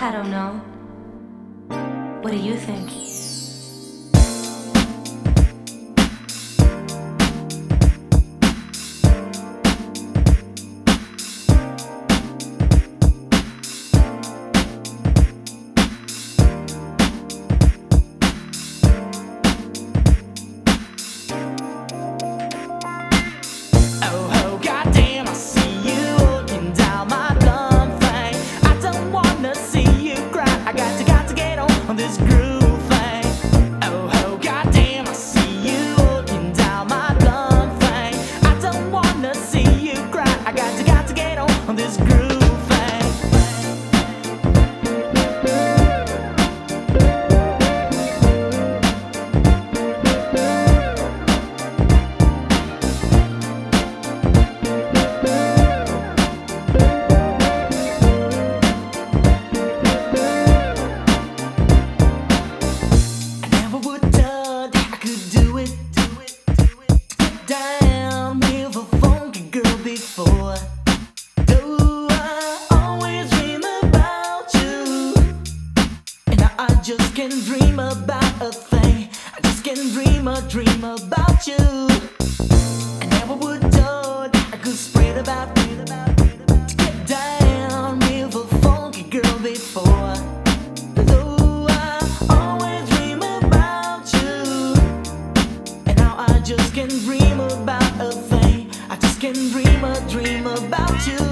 I don't know. What do you think? Just can dream about a thing. I just can dream about you. I never would thought I could spread about to get down with a funky girl before. Though I always dream about you, and now I just can dream about a thing. I just can dream about you.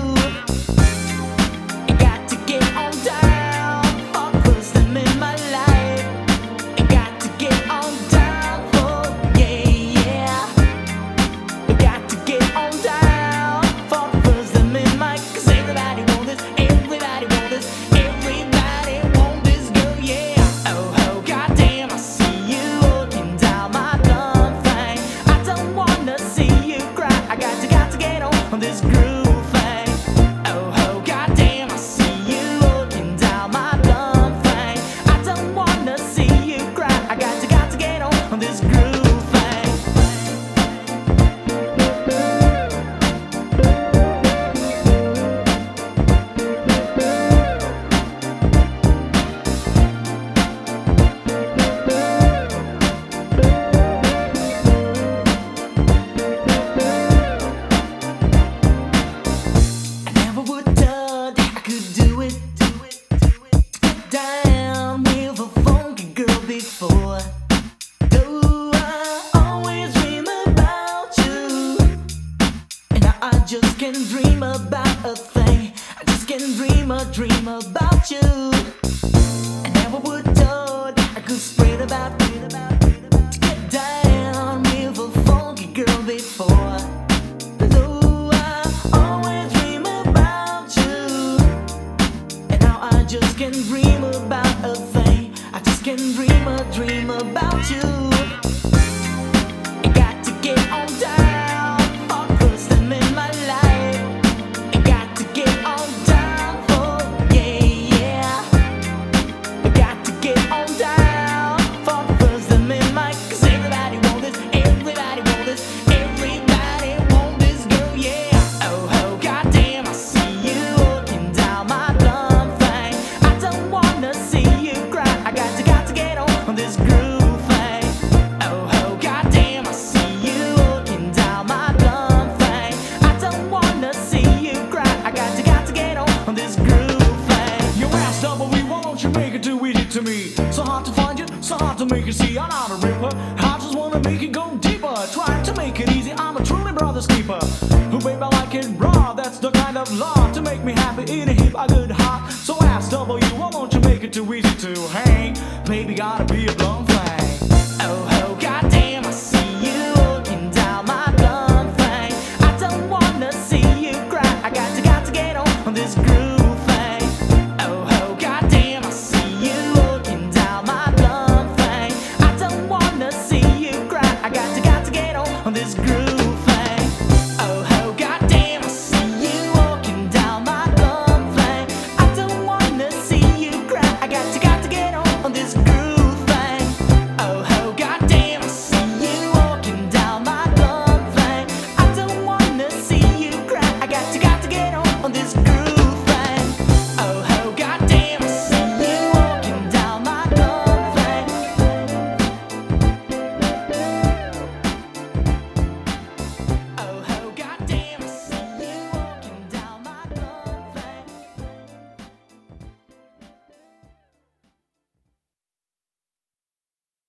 I got to get on down for cause them in my life. I got to get on down for yeah. I got to get on down for cause them in my cause everybody want this, everybody want this, everybody want this girl, yeah. Oh, goddamn, I see you walking down my dumb thing. I don't wanna see you cry. I got to get on this groove thing. Oh, goddamn, I see you walking down my dumb thing. I don't wanna see you cry. I got to get on this groove thing. I never would thought I could do it. Get down with a funky girl before. Though I always dream about you, and now I just can dream about a thing. I just can dream about you. I never would thought I could spread about to get down with a funky girl before. Though I always dream about you, and now I just can dream about a thing. I just can dream about you. I got to get on down for cause them in my life. I got to get on down for yeah. I got to get on down for cause them in my cause everybody want this, everybody want this, everybody want this girl, yeah. Oh, goddamn, I see you walking down my dumb thing. I don't wanna see you cry. I got to get on this groove thing. Oh, goddamn, I see you walking down my dumb thing. I don't wanna see you cry. I got to get on this groove thing. Your ass double we won't you make it too easy to me. So hard to find you, so hard to make you see. I'm not a ripper, I just wanna make it go deeper. Trying to make it easy, I'm a truly brother's keeper. Who babe I like it raw, that's the kind of law to make me happy in a heap. I could